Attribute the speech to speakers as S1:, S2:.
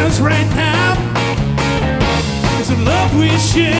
S1: us right now. It's a love we share.